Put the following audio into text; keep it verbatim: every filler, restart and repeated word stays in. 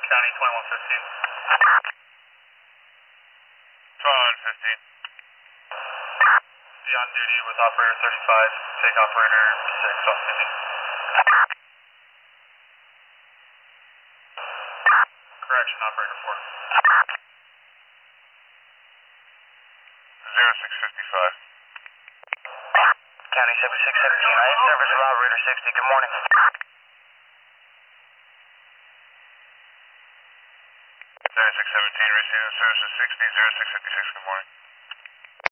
County twenty-one fifteen. twenty-one fifteen. Be on duty with operator thirty-five. Take operator six off duty. Correction, operator four. zero six fifty-five. County seventy-six seventeen. I have service of operator sixty. Good morning. seventy-six seventeen, receiving service of sixty, zero six fifty-six, good morning.